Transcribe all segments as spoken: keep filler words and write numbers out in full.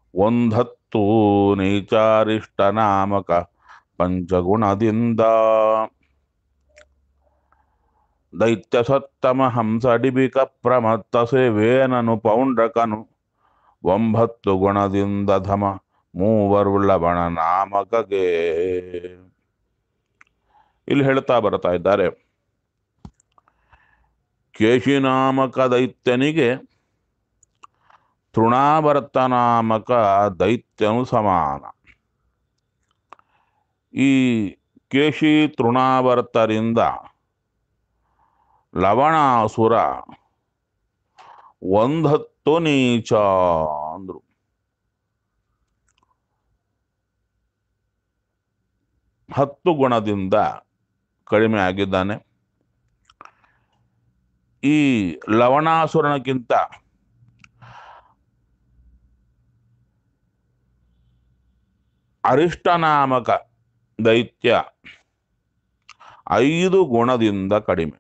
ಒಂದತ್ತು ನೀಚಾರಿಷ್ಟ ನಾಮಕ ಪಂಚಗುಣದಿಂದ ದೈತ್ಯ ಸತ್ತಮ ಹಂಸಡಿಬಿಕ ಪ್ರಮತ್ತ ಸೇವೇನನು ಪೌಂಡ್ರಕನು ಒಂಬತ್ತು ಗುಣದಿಂದ ಧಮ ಮೂವರು ಲವಣ ನಾಮಕಗೆ. ಇಲ್ಲಿ ಹೇಳ್ತಾ ಬರ್ತಾ ಇದ್ದಾರೆ, ಕೇಶಿನಾಮಕ ದೈತ್ಯನಿಗೆ ತೃಣಾವರ್ತ ನಾಮಕ ದೈತ್ಯನು ಸಮಾನ. ಈ ಕೇಶಿ ತೃಣಾವರ್ತರಿಂದ ಲವಣಾಸುರ ಒಂದತ್ತು ನೀಚ ಅಂದ್ರು. ಹತ್ತು ಗುಣದಿಂದ ಕಡಿಮೆ ಆಗಿದ್ದಾನೆ. ಈ ಲವಣಾಸುರನಕ್ಕಿಂತ ಅರಿಷ್ಟನಾಮಕ ದೈತ್ಯ ಐದು ಗುಣದಿಂದ ಕಡಿಮೆ.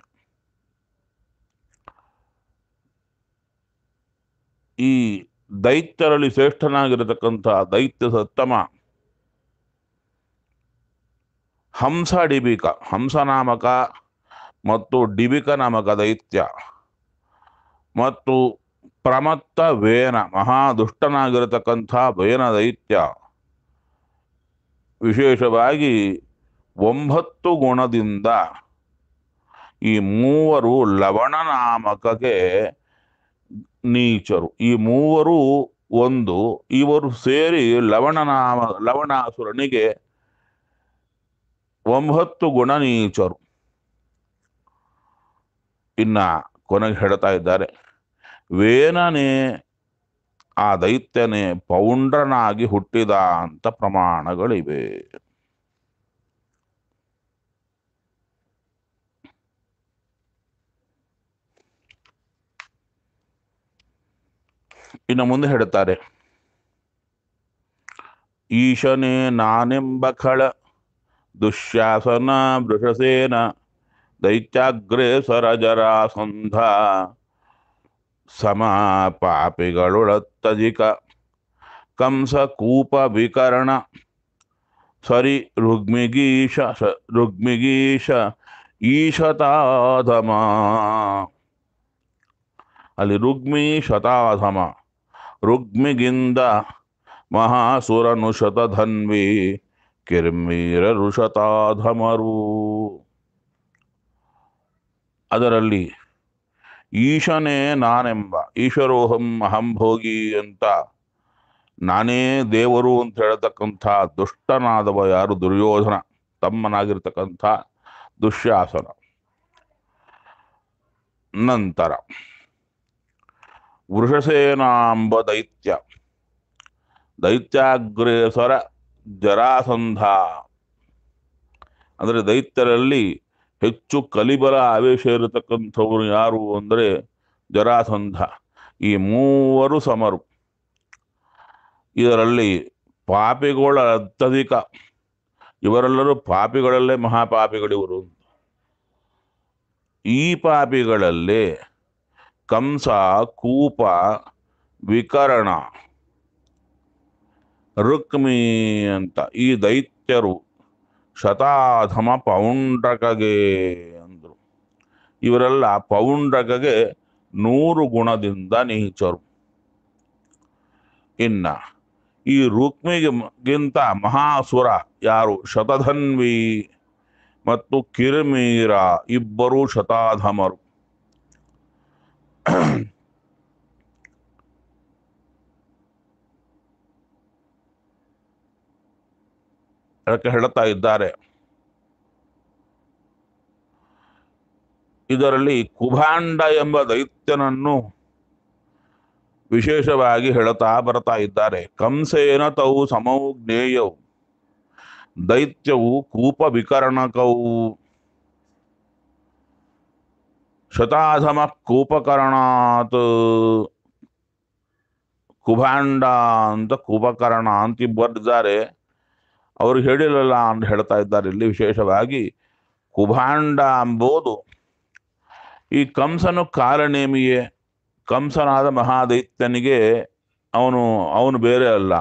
ಈ ದೈತ್ಯರಲ್ಲಿ ಶ್ರೇಷ್ಠನಾಗಿರತಕ್ಕಂಥ ದೈತ್ಯ ಸತ್ತಮ ಹಂಸ ಡಿಬಿಕ, ಹಂಸನಾಮಕ ಮತ್ತು ಡಿಬಿಕ ನಾಮಕ ದೈತ್ಯ ಮತ್ತು ಪ್ರಮತ್ತ ವೇನ, ಮಹಾದುಷ್ಟನಾಗಿರತಕ್ಕಂಥ ವೇನ ದೈತ್ಯ ವಿಶೇಷವಾಗಿ ಒಂಬತ್ತು ಗುಣದಿಂದ ಈ ಮೂವರು ಲವಣ ನಾಮಕಗೆ ನೀಚರು. ಈ ಮೂವರು ಒಂದು, ಇವರು ಸೇರಿ ಲವಣ ನಾಮ ಲವಣಾಸುರನಿಗೆ ಒಂಬತ್ತು ಗುಣ ನೀಚರು. ಇನ್ನ ಕೊನೆಗೆ ಹೇಳ್ತಾ ಇದ್ದಾರೆ, ವೇನನೇ ಆ ದೈತ್ಯನೇ ಪೌಂಡ್ರನಾಗಿ ಹುಟ್ಟಿದ ಅಂತ ಪ್ರಮಾಣಗಳಿವೆ. ಇನ್ನು ಮುಂದೆ ಹೇಳುತ್ತಾರೆ, ಈಶನೇ ನಾನೆಂಬ ಖಳ ದುಶ್ಯಾಸನ ವೃಷಸೇನ ದೈತ್ಯಾಗ್ರೇಸರ ಜರಾಸಂಧ ಸಮ ಪಾಪಿಗಳುಳತ್ತಜಿಕ ಕಂಸ ಕೂಪ ವಿಕರಣ ಸರಿ ರುಗ್ಮಿಗೀಶ ರುಗ್ಮಿಗೀಶ ಈಶತಾಧಮ. ಅಲ್ಲಿ ರುಗ್ಮಿ ಶತಾಧಮ, ರುಗ್ಮಿಗಿಂದ ಮಹಾಸುರನು ಶತಧನ್ವಿ ಕಿರ್ಮೀರರು ಶತಾಧಮರು. ಅದರಲ್ಲಿ ಈಶನೇ ನಾನೆಂಬ, ಈಶ್ವರೋಹಂ ಅಹಂಭೋಗಿ ಅಂತ ನಾನೇ ದೇವರು ಅಂತ ಹೇಳತಕ್ಕಂಥ ದುಷ್ಟನಾದವ ಯಾರು? ದುರ್ಯೋಧನ ತಮ್ಮನಾಗಿರ್ತಕ್ಕಂಥ ದುಶ್ಯಾಸನ. ನಂತರ ವೃಷಸೇನಾಂಬ ದೈತ್ಯ, ದೈತ್ಯಾಗ್ರೇಸರ ಜರಾಸಂಧ. ಅಂದರೆ ದೈತ್ಯರಲ್ಲಿ ಹೆಚ್ಚು ಕಲಿಬಲ ಆವೇಶ ಇರತಕ್ಕಂಥವ್ರು ಯಾರು ಅಂದರೆ ಜರಾಸಂಧ. ಈ ಮೂವರು ಸಮರು. ಇದರಲ್ಲಿ ಪಾಪಿಗಳ ಅತ್ಯಧಿಕ, ಇವರೆಲ್ಲರೂ ಪಾಪಿಗಳಲ್ಲೇ ಮಹಾಪಾಪಿಗಳಿವರು. ಈ ಪಾಪಿಗಳಲ್ಲೇ ಕಂಸ, ಕೂಪ, ವಿಕರಣ, ರುಕ್ಮಿ ಅಂತ ಈ ದೈತ್ಯರು ಶತಾಧಮ ಪೌಂಡ್ರಕಗೆ ಅಂದರು. ಇವರೆಲ್ಲ ಪೌಂಡ್ರಕಗೆ ನೂರು ಗುಣದಿಂದ ನೀಚರು. ಇನ್ನ ಈ ರುಕ್ಮಿಗಿಂತ ಮಹಾಸುರ ಯಾರು? ಶತಧನ್ವಿ ಮತ್ತು ಕಿರ್ಮೀರ ಇಬ್ಬರು ಶತಾಧಮರು. ಅದಕ್ಕೆ ಹೇಳುತ್ತಾ ಇದ್ದಾರೆ, ಇದರಲ್ಲಿ ಕುಭಾಂಡ ಎಂಬ ದೈತ್ಯನನ್ನು ವಿಶೇಷವಾಗಿ ಹೇಳುತ್ತಾ ಬರ್ತಾ ಇದ್ದಾರೆ. ಕಂಸೇನ ತೌ ಸಮೌ ಜ್ಞೇಯವು ದೈತ್ಯವು ಕೂಪ ವಿಕರಣಕವು ಶತಾಧಮ ಕೂಪಕರಣಾತ್. ಕುಭಾಂಡ ಅಂತ ಕೂಪಕರಣ ಅಂತ ಇಬ್ಬರಿದ್ದಾರೆ. ಅವರು ಹೇಳಿರಲ್ಲ ಅಂತ ಹೇಳ್ತಾ ಇದ್ದಾರೆ. ಇಲ್ಲಿ ವಿಶೇಷವಾಗಿ ಕುಭಾಂಡ ಎಂಬುದು ಈ ಕಂಸನು ಕಾಲನೇಮಿಯೇ. ಕಂಸನಾದ ಮಹಾದೈತ್ಯನಿಗೆ ಅವನು ಅವನು ಬೇರೆ ಅಲ್ಲ.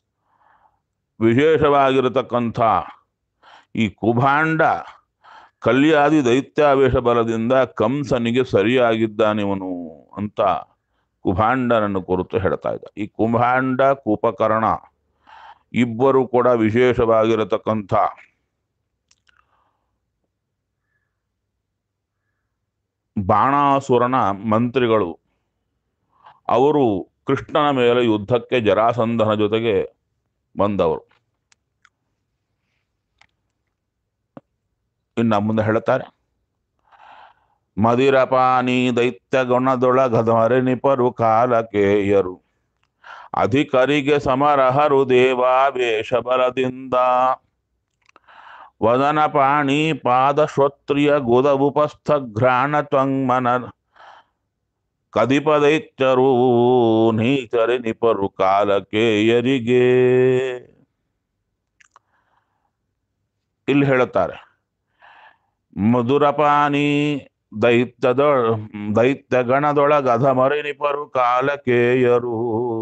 ವಿಶೇಷವಾಗಿರತಕ್ಕಂಥ ಈ ಕುಭಾಂಡ ಕಲ್ಯಾದಿ ದೈತ್ಯಾವೇಶ ಬಲದಿಂದ ಕಂಸನಿಗೆ ಸರಿಯಾಗಿದ್ದಾನಿವನು ಅಂತ ಕುಭಾಂಡನನ್ನು ಕುರಿತು ಹೇಳ್ತಾ ಇದ್ದ. ಈ ಕುಭಾಂಡ ಕುಪಕರ್ಣ ಇಬ್ಬರು ಕೂಡ ವಿಶೇಷವಾಗಿರತಕ್ಕಂಥ ಬಾಣಾಸುರನ ಮಂತ್ರಿಗಳು. ಅವರು ಕೃಷ್ಣನ ಮೇಲೆ ಯುದ್ಧಕ್ಕೆ ಜರಾಸಂಧನ ಜೊತೆಗೆ ಬಂದವರು. ಇನ್ನು ಮುಂದೆ ಹೇಳ್ತಾರೆ, ಮದಿರಪಾನಿ ದೈತ್ಯಗುಣದೊಳಗದಮರೆ ನಿಪರು ಕಾಲಕೇಯರು ಅಧಿಕರಿಗೆ ಸಮರಹರು ದೇವಾವೇಶ ಬಲದಿಂದ ವದನ ಪಾಣಿ ಪಾದ ಶ್ರೋತ್ರಿಯ ಗುದವುಪಸ್ಥ ಘ್ರಾಣ ತ್ವಂಗ್ಮನ ಕದಿಪದೈತ್ಯರು ನೀಚರೆ ನಿಪರು ಕಾಲಕೇಯರಿಗೆ. ಇಲ್ಲಿ ಹೇಳುತ್ತಾರೆ, ಮಧುರಪಾನಿ ದೈತ್ಯದೊ ದೈತ್ಯ ಗಣದೊಳಗ ಅಧಮರೆ ನಿಪರು ಕಾಲಕೇಯರು.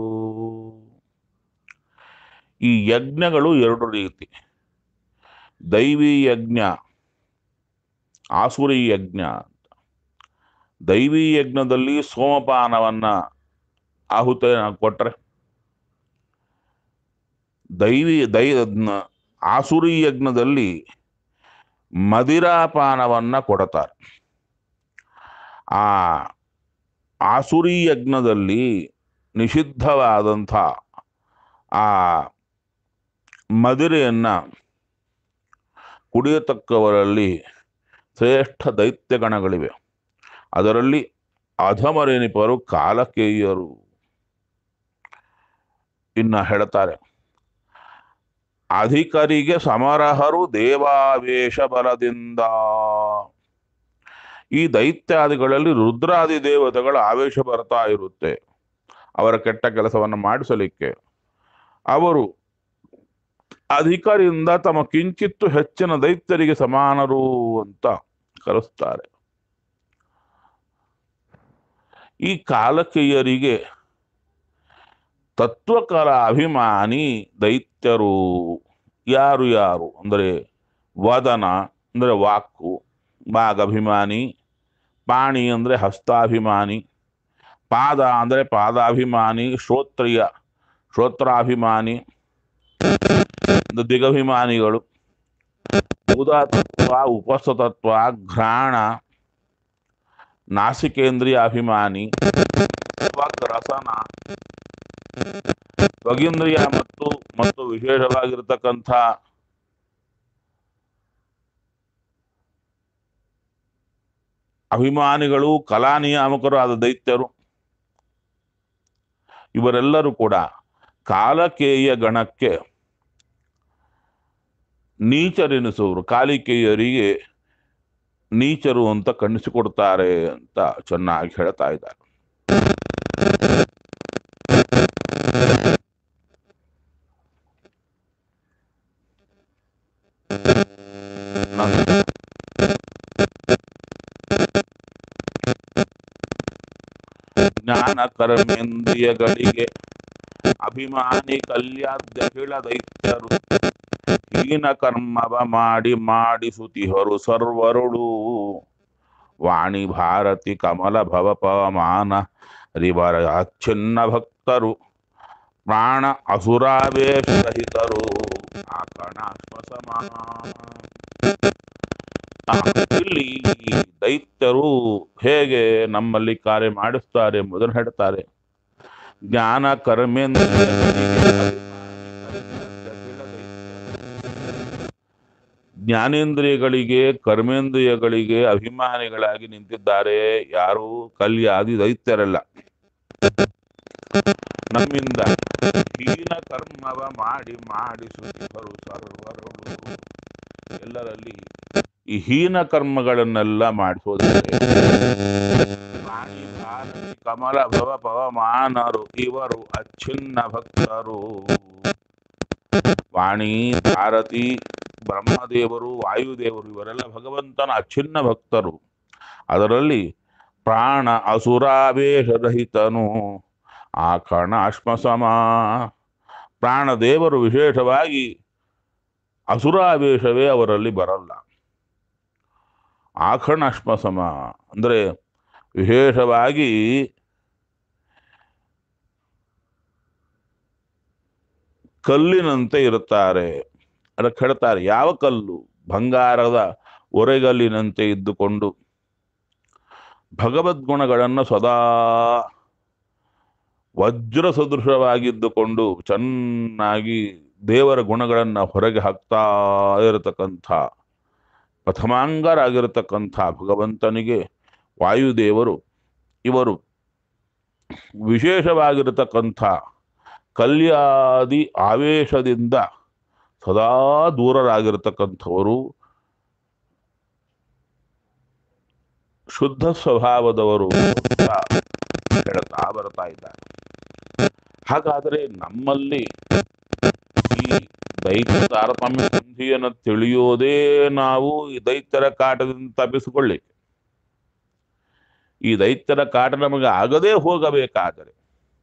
ಈ ಯಜ್ಞಗಳು ಎರಡು ರೀತಿ, ದೈವಿ ಯಜ್ಞ, ಆಸುರಿ ಯಜ್ಞ. ದೈವಿ ಯಜ್ಞದಲ್ಲಿ ಸೋಮಪಾನವನ್ನ ಆಹುತಿ ಕೊಟ್ರೆ, ದೈವಿ ದೈ ಆಸುರಿ ಯಜ್ಞದಲ್ಲಿ ಮದಿರಾಪಾನವನ್ನ ಕೊಡ್ತಾರೆ. ಆ ಆಸುರಿ ಯಜ್ಞದಲ್ಲಿ ನಿಷಿದ್ಧವಾದಂಥ ಆ ಮದಿರೆಯನ್ನ ಕುಡಿಯತಕ್ಕವರಲ್ಲಿ ಶ್ರೇಷ್ಠ ದೈತ್ಯಗಣಗಳಿವೆ. ಅದರಲ್ಲಿ ಅಧಮರೇನಿಪರು ಕಾಲಕೇಯರು. ಇನ್ನ ಹೇಳ್ತಾರೆ, ಅಧಿಕರಿಗೆ ಸಮರಹರು ದೇವಾವೇಶ ಬಲದಿಂದ. ಈ ದೈತ್ಯಾದಿಗಳಲ್ಲಿ ರುದ್ರಾದಿ ದೇವತೆಗಳ ಆವೇಶ ಬರ್ತಾ ಇರುತ್ತೆ ಅವರ ಕೆಟ್ಟ ಕೆಲಸವನ್ನು ಮಾಡಿಸಲಿಕ್ಕೆ. ಅವರು ಅಧಿಕರಿಂದ ತಮ್ಮ ಕಿಂಚಿತ್ತು ಹೆಚ್ಚಿನ ದೈತ್ಯರಿಗೆ ಸಮಾನರು ಅಂತ ಕರೆಸ್ತಾರೆ. ಈ ಕಾಲಕೇಯರಿಗೆ ತತ್ವಕಲ ಅಭಿಮಾನಿ ದೈತ್ಯರು ಯಾರು ಯಾರು ಅಂದರೆ ವದನ ಅಂದರೆ ವಾಕು, ವಾಗಭಿಮಾನಿ, ಪಾಣಿ ಅಂದರೆ ಹಸ್ತಾಭಿಮಾನಿ, ಪಾದ ಅಂದರೆ ಪಾದಾಭಿಮಾನಿ, ಶ್ರೋತ್ರಿಯ ಶ್ರೋತ್ರಾಭಿಮಾನಿ ದಿಗಭಿಮಾನಿಗಳು, ಉದತತ್ವ ಉಪಸ್ಥತತ್ವ, ಘ್ರಾಣ ನಾಸಿಕೇಂದ್ರಿಯ ಅಭಿಮಾನಿ, ರಸನ ತ್ವಗೀಂದ್ರಿಯ ಮತ್ತು ಮತ್ತು ವಿಶೇಷವಾಗಿರತಕ್ಕಂಥ ಅಭಿಮಾನಿಗಳು, ಕಲಾನಿಯಾಮಕರು ಆದ ದೈತ್ಯರು. ಇವರೆಲ್ಲರೂ ಕೂಡ ಕಾಲಕೇಯ ಗಣಕ್ಕೆ ನೀಚರೆನಿಸುವರು. ಕಾಲಿಕೇಯರಿಗೆ ನೀಚರು ಅಂತ ಕಣ್ಣಿಸಿಕೊಡ್ತಾರೆ ಅಂತ ಚೆನ್ನಾಗಿ ಹೇಳ್ತಾ ಇದ್ದಾರೆ. ಜ್ಞಾನ ಕರ್ಮೇಂದ್ರಿಯಗಳಿಗೆ ಅಭಿಮಾನಿ ಕಲ್ಯಾದ್ಯಖಿಳ ದೈತ್ಯರು ಹೀನ ಕರ್ಮವ ಮಾಡಿ ಮಾಡಿಸುತಿಹರು ಸರ್ವರುಳು. ವಾಣಿ ಭಾರತಿ ಕಮಲ ಭವ ಪವಮಾನ ರಿವರ ಅಚ್ಛಿನ್ನ ಭಕ್ತರು ಪ್ರಾಣ ಅಸುರಾವೇಶ ರಹಿತರು ಆಕಣಾತ್ಮಸಮಾನ. ಇಲ್ಲಿ ದೈತ್ಯರು ಹೇಗೆ ನಮ್ಮಲ್ಲಿ ಕಾರ್ಯ ಮಾಡಿಸ್ತಾರೆ ಎಂಬುದನ್ನು ಹೇಳ್ತಾರೆ. ಜ್ಞಾನ ಕರ್ಮೇಂದ್ರಿಯಗಳಿಗೆ ಜ್ಞಾನೇಂದ್ರಿಯಗಳಿಗೆ ಕರ್ಮೇಂದ್ರಿಯಗಳಿಗೆ ಅಭಿಮಾನಿಗಳಾಗಿ ನಿಂತಿದ್ದಾರೆ ಯಾರು? ಕಲ್ಯಾದಿ ದೈತ್ಯರಲ್ಲ. ನಮ್ಮಿಂದ ಹೀನ ಕರ್ಮವ ಮಾಡಿ ಮಾಡಿಸುತ್ತಿದ್ದರು ಸರ್ವರು. ಎಲ್ಲರಲ್ಲಿ ಈ ಹೀನ ಕರ್ಮಗಳನ್ನೆಲ್ಲ ಮಾಡಿಸೋದಿದೆ. ಕಮಲ ಭವ ಪವಮಾನರು ಇವರು ಅಚ್ಛಿನ್ನ ಭಕ್ತರು. ವಾಣಿ ಭಾರತಿ ಬ್ರಹ್ಮದೇವರು ವಾಯುದೇವರು ಇವರೆಲ್ಲ ಭಗವಂತನ ಅಚ್ಛಿನ್ನ ಭಕ್ತರು. ಅದರಲ್ಲಿ ಪ್ರಾಣ ಅಸುರಾವೇಶ ರಹಿತನು ಆ ಕಾರಣ ಅಶ್ಮಸಮ ಪ್ರಾಣದೇವರು ವಿಶೇಷವಾಗಿ ಅಸುರಾವೇಶವೇ ಅವರಲ್ಲಿ ಬರಲ್ಲ. ಆಖಣ ಅಶ್ಮಸಮ ಅಂದರೆ ವಿಶೇಷವಾಗಿ ಕಲ್ಲಿನಂತೆ ಇರುತ್ತಾರೆ. ಅದಕ್ಕೆ ಹೇಳ್ತಾರೆ ಯಾವ ಕಲ್ಲು? ಬಂಗಾರದ ಒರೆಗಲ್ಲಿನಂತೆ ಇದ್ದುಕೊಂಡು ಭಗವದ್ಗುಣಗಳನ್ನು ಸದಾ ವಜ್ರ ಸದೃಶವಾಗಿದ್ದುಕೊಂಡು ಚೆನ್ನಾಗಿ ದೇವರ ಗುಣಗಳನ್ನು ಹೊರಗೆ ಹಾಕ್ತಾ ಇರತಕ್ಕಂಥ ಪ್ರಥಮಾಂಗರಾಗಿರತಕ್ಕಂಥ ಭಗವಂತನಿಗೆ ವಾಯುದೇವರು ಇವರು ವಿಶೇಷವಾಗಿರತಕ್ಕಂಥ ಕಲ್ಯಾದಿ ಆವೇಶದಿಂದ ಸದಾ ದೂರರಾಗಿರತಕ್ಕಂಥವರು, ಶುದ್ಧ ಸ್ವಭಾವದವರು ಅಂತ ಹೇಳ್ತಾ ಬರ್ತಾ ಇದ್ದಾರೆ. ಹಾಗಾದರೆ ನಮ್ಮಲ್ಲಿ ಈ ದೈತ್ಯ ತಾರತಮ್ಯ ಸಂಧಿಯನ್ನು ತಿಳಿಯೋದೇ ನಾವು ಈ ದೈತ್ಯರ ಕಾಟದಿಂದ ತಪ್ಪಿಸಿಕೊಳ್ಳಿಕ್ಕೆ. ಈ ದೈತ್ಯರ ಕಾಟ ನಮಗೆ ಆಗದೇ ಹೋಗಬೇಕಾದರೆ,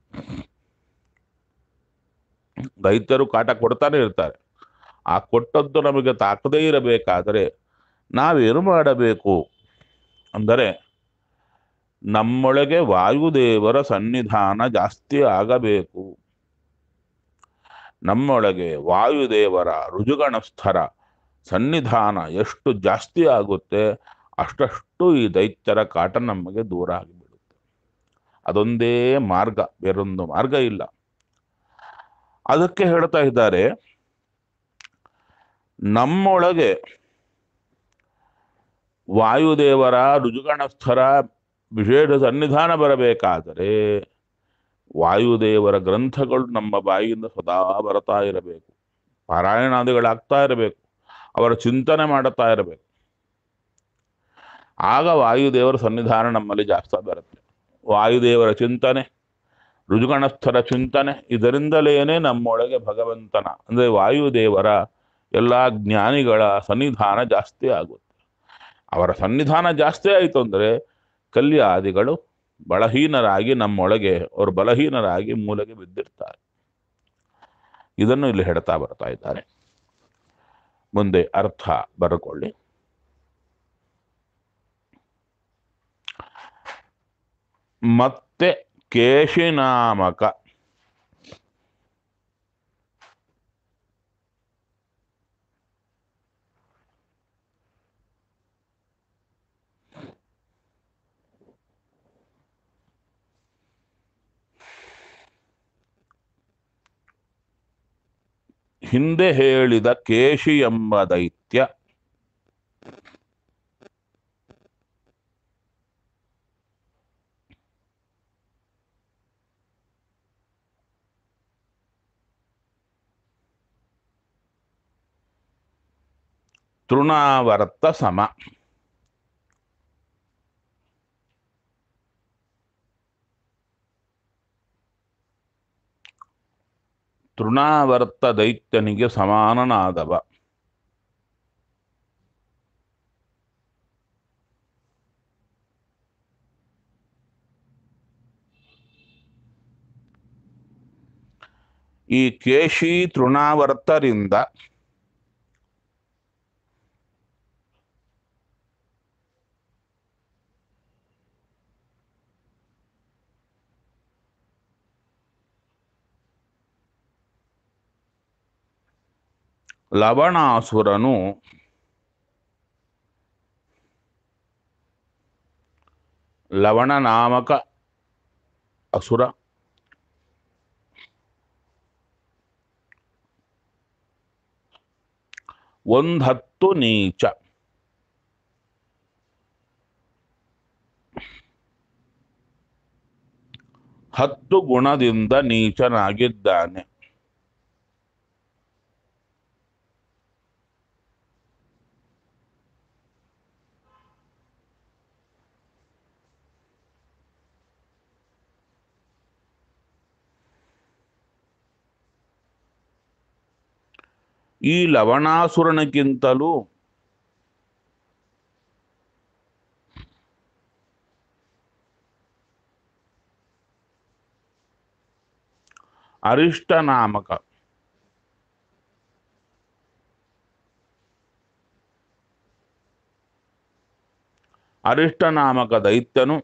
ದೈತ್ಯರು ಕಾಟ ಕೊಡ್ತಾನೆ ಇರ್ತಾರೆ, ಆ ಕೊಟ್ಟದ್ದು ನಮಗೆ ತಾಕದೇ ಇರಬೇಕಾದರೆ ನಾವೇನು ಮಾಡಬೇಕು ಅಂದರೆ ನಮ್ಮೊಳಗೆ ವಾಯುದೇವರ ಸನ್ನಿಧಾನ ಜಾಸ್ತಿ ಆಗಬೇಕು. ನಮ್ಮೊಳಗೆ ವಾಯುದೇವರ ರುಜುಗಣಸ್ಥರ ಸನ್ನಿಧಾನ ಎಷ್ಟು ಜಾಸ್ತಿ ಆಗುತ್ತೆ ಅಷ್ಟಷ್ಟು ಈ ದೈತ್ಯರ ಕಾಟ ನಮಗೆ ದೂರ ಆಗಿಬಿಡುತ್ತೆ. ಅದೊಂದೇ ಮಾರ್ಗ, ಬೇರೊಂದು ಮಾರ್ಗ ಇಲ್ಲ. ಅದಕ್ಕೆ ಹೇಳ್ತಾ ಇದ್ದಾರೆ, ನಮ್ಮೊಳಗೆ ವಾಯುದೇವರ ರುಜುಗಣಸ್ಥರ ವಿಶೇಷ ಸನ್ನಿಧಾನ ಬರಬೇಕಾದರೆ ವಾಯುದೇವರ ಗ್ರಂಥಗಳು ನಮ್ಮ ಬಾಯಿಯಿಂದ ಸದಾ ಬರ್ತಾ ಇರಬೇಕು, ಪಾರಾಯಣಾದಿಗಳಾಗ್ತಾ ಇರಬೇಕು, ಅವರ ಚಿಂತನೆ ಮಾಡುತ್ತಾ ಇರಬೇಕು. ಆಗ ವಾಯುದೇವರ ಸನ್ನಿಧಾನ ನಮ್ಮಲ್ಲಿ ಜಾಸ್ತಿ ಬರುತ್ತೆ. ವಾಯುದೇವರ ಚಿಂತನೆ, ರುಜುಗಣಸ್ಥರ ಚಿಂತನೆ, ಇದರಿಂದಲೇನೆ ನಮ್ಮೊಳಗೆ ಭಗವಂತನ ಅಂದರೆ ವಾಯುದೇವರ ಎಲ್ಲ ಜ್ಞಾನಿಗಳ ಸನ್ನಿಧಾನ ಜಾಸ್ತಿ ಆಗುತ್ತೆ. ಅವರ ಸನ್ನಿಧಾನ ಜಾಸ್ತಿ ಆಯಿತು ಅಂದರೆ ಕಲ್ಯಾದಿಗಳು ಬಲಹೀನರಾಗಿ ನಮ್ಮೊಳಗೆ ಅವರು ಬಲಹೀನರಾಗಿ ಮೂಲೆಗೆ ಬಿದ್ದಿರ್ತಾರೆ. ಇದನ್ನು ಇಲ್ಲಿ ಹೇಳ್ತಾ ಬರ್ತಾ ಇದ್ದಾರೆ. ಮುಂದೆ ಅರ್ಥ ಬರಕೊಳ್ಳಿ. ಮತ್ತೆ ಕೇಶಿನಾಮಕ ಹಿಂದೆ ಹೇಳಿದ ಕೇಶಿ ಎಂಬ ದೈತ್ಯ ತೃಣಾವರ್ತ ಸಮ. ತೃಣಾವರ್ತ ದೈತ್ಯನಿಗೆ ಸಮಾನನಾದವ. ಈ ಕೇಶಿ ತೃಣಾವರ್ತರಿಂದ ಲವಣಾಸುರನು ಲವಣ ನಾಮಕ ಅಸುರ ಒಂದತ್ತು ನೀಚ. ಹತ್ತು ಗುಣದಿಂದ ನೀಚನಾಗಿದ್ದಾನೆ. ಈ ಲವಣಾಸುರನಿಗಿಂತಲೂ ಅರಿಷ್ಟ ನಾಮಕ ಅರಿಷ್ಟ ನಾಮಕ ದೈತ್ಯನು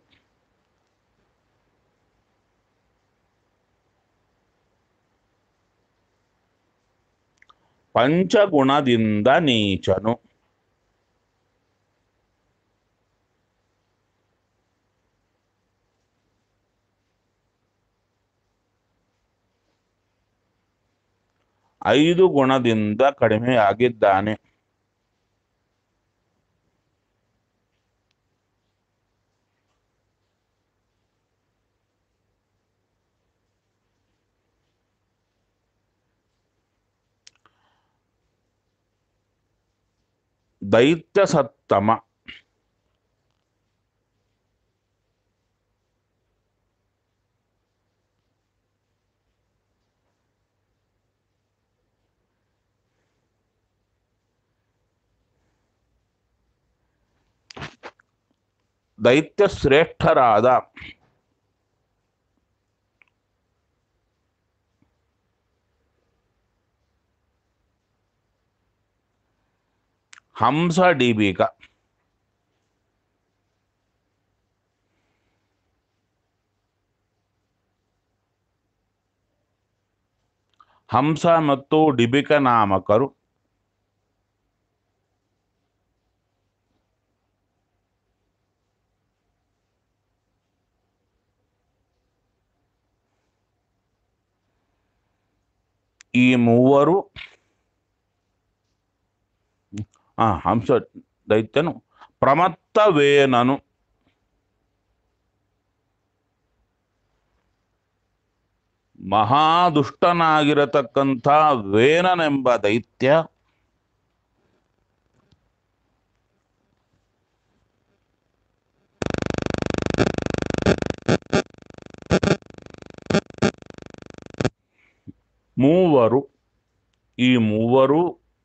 ಪಂಚಗುಣದಿಂದ ನೀಚನು. ಐದು ಗುಣದಿಂದ ಕಡಿಮೆಯಾಗಿದ್ದಾನೆ. ದೈತ್ಯ ಸತ್ತಮ ದೈತ್ಯ ಶ್ರೇಷ್ಠರಾದ ಹಂಸ ಡಿಬಿಕ ಹಂಸ ಮತ್ತು ಡಿಬಿಕ ನಾಮಕರು ಈ ಮೂವರು ಆ ಹಂಸ ದೈತ್ಯನು ಪ್ರಮತ್ತವೇನನು ಮಹಾದುಷ್ಟನಾಗಿರತಕ್ಕಂಥ ವೇನನೆಂಬ ದೈತ್ಯ ಮೂವರು ಈ ಮೂವರು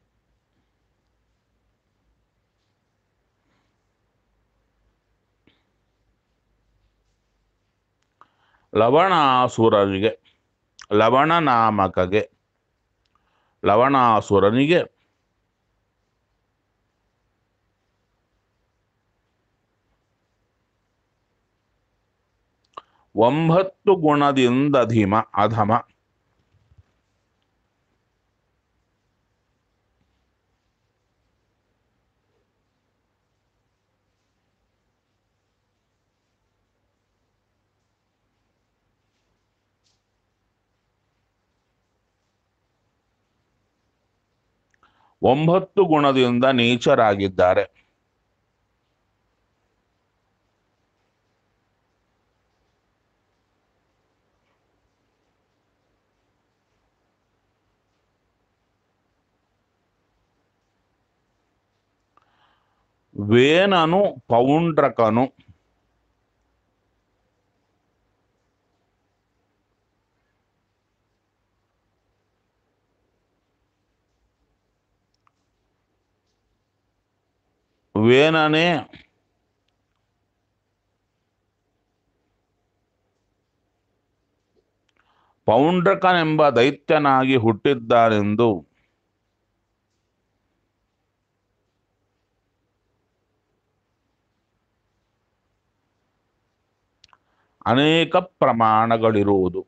ಲವಣಾಸುರನಿಗೆ ಲವಣ ನಾಮಕಗೆ ಲವಣಾಸುರನಿಗೆ ಒಂಬತ್ತು ಗುಣದಿಂದ ಅಧಿಮ ಅಧಮ ಒಂಬತ್ತು ಗುಣದಿಂದ ನೀಚರಾಗಿದ್ದಾರೆ. ವೇನನು ಪೌಂಡ್ರಕನು ವೇನನೇ ಪೌಂಡ್ರಕನೆಂಬ ದೈತ್ಯನಾಗಿ ಹುಟ್ಟಿದ್ದಾರೆಂದು ಅನೇಕ ಪ್ರಮಾಣಗಳಿರುವುದು.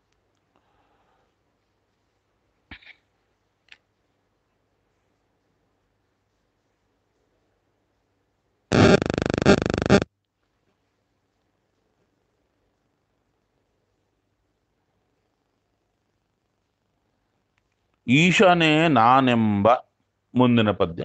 ಈಶನೇ ನಾನೆಂಬ ಮುಂದಿನ ಪದ್ಯ.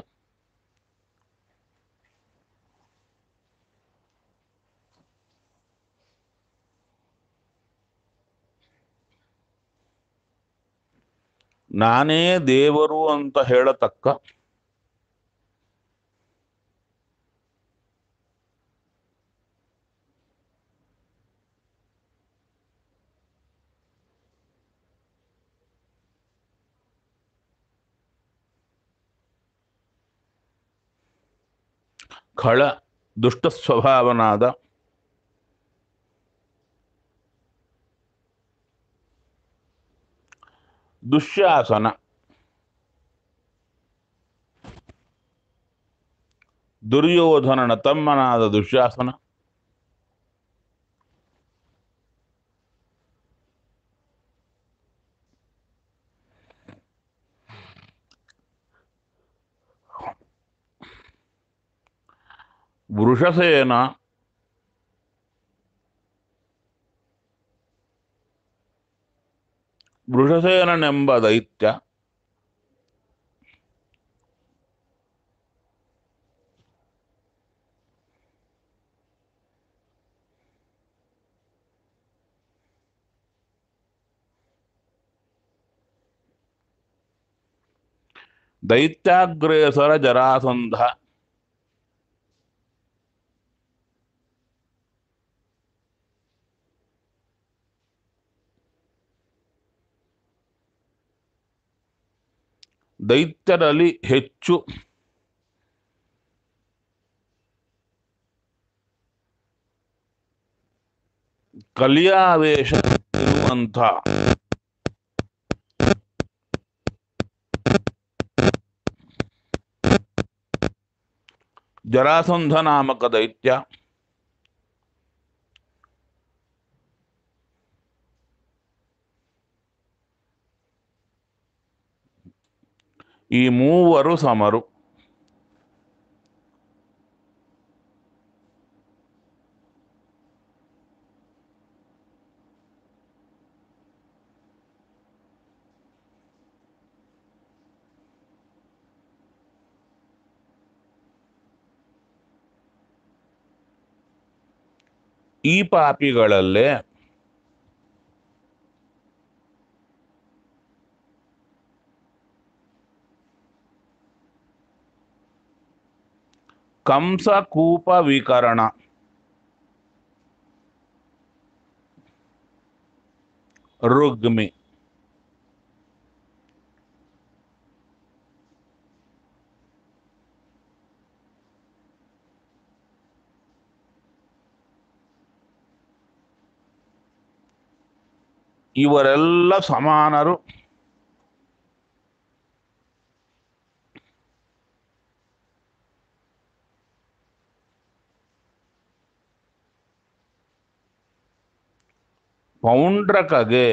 ನಾನೇ ದೇವರು ಅಂತ ಹೇಳತಕ್ಕ ಖಳ ದುಷ್ಟ ಸ್ವಭಾವನಾದ ದುಶ್ಯಾಸನ ದುರ್ಯೋಧನನ ತಮ್ಮನಾದ ದುಶ್ಯಾಸನ, ವೃಷಸೇನ, ವೃಷಸೇನನೆಂಬ ದೈತ್ಯ, ದೈತ್ಯಾಗ್ರೇಸರ ಜರಾಸಂಧ, ದೈತ್ಯರಲ್ಲಿ ಹೆಚ್ಚು ಕಲಿಯಾವೇಶ ಇರುವಂಥ ಜರಾಸಂಧ ನಾಮಕ ದೈತ್ಯ, ಈ ಮೂವರು ಸಮರು. ಈ ಪಾಪಿಗಳಲ್ಲೇ ಕಂಸಕೂಪ ವಿಕರಣ, ರುಗ್ಮಿ, ಇವರೆಲ್ಲ ಸಮಾನರು. ಪೌಂಡ್ರಕಗೆ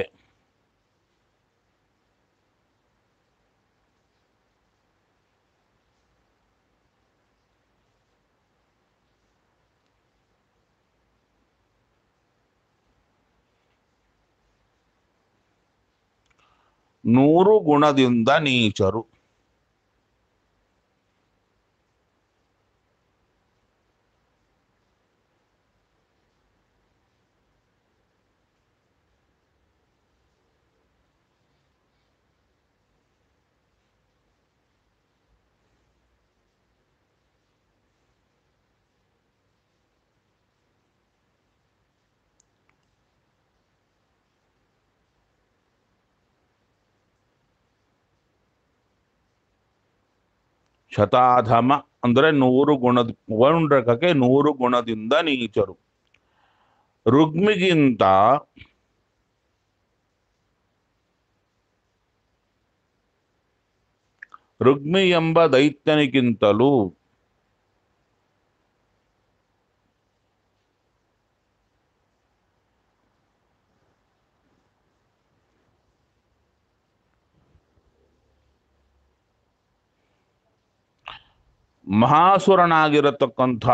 ನೂರು ಗುಣದಿಂದ ನೀಚರು. ಶತಾಧಮ ಅಂದ್ರೆ ನೂರು ಗುಣದ, ಪೌಂಡ್ರಕಕ್ಕೆ ನೂರು ಗುಣದಿಂದ ನೀಚರು. ರುಗ್ಮಿಗಿಂತ ರುಗ್ಮಿ ಎಂಬ ದೈತ್ಯನಿಗಿಂತಲೂ ಮಹಾಸುರನಾಗಿರತಕ್ಕಂಥ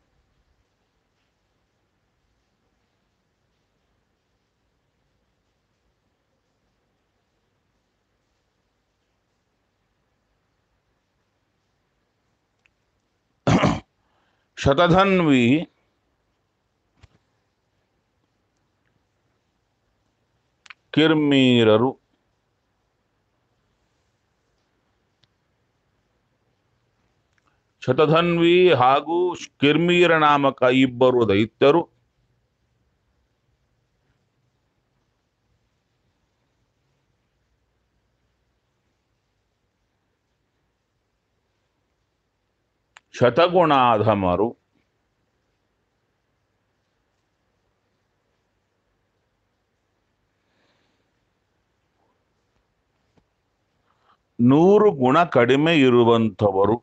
ಶತಧನ್ವಿ ಕಿರ್ಮೀರರು, ಶತಧನ್ವಿ ಹಾಗೂ ಕಿರ್ಮೀರ ನಾಮಕ ಇಬ್ಬರು ದೈತ್ಯರು ಶತಗುಣಾಧಮರು. ನೂರು ಗುಣ ಕಡಿಮೆ ಇರುವಂಥವರು.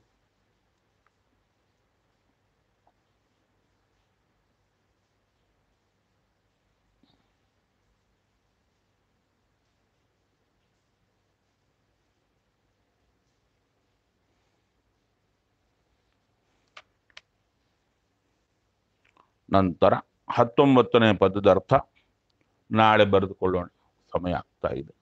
ನಂತರ ಹತ್ತೊಂಬತ್ತನೇ ಪದದ ಅರ್ಥ ನಾಳೆ ಬರೆದುಕೊಳ್ಳೋಣ, ಸಮಯ ಆಗ್ತಾ ಇದೆ.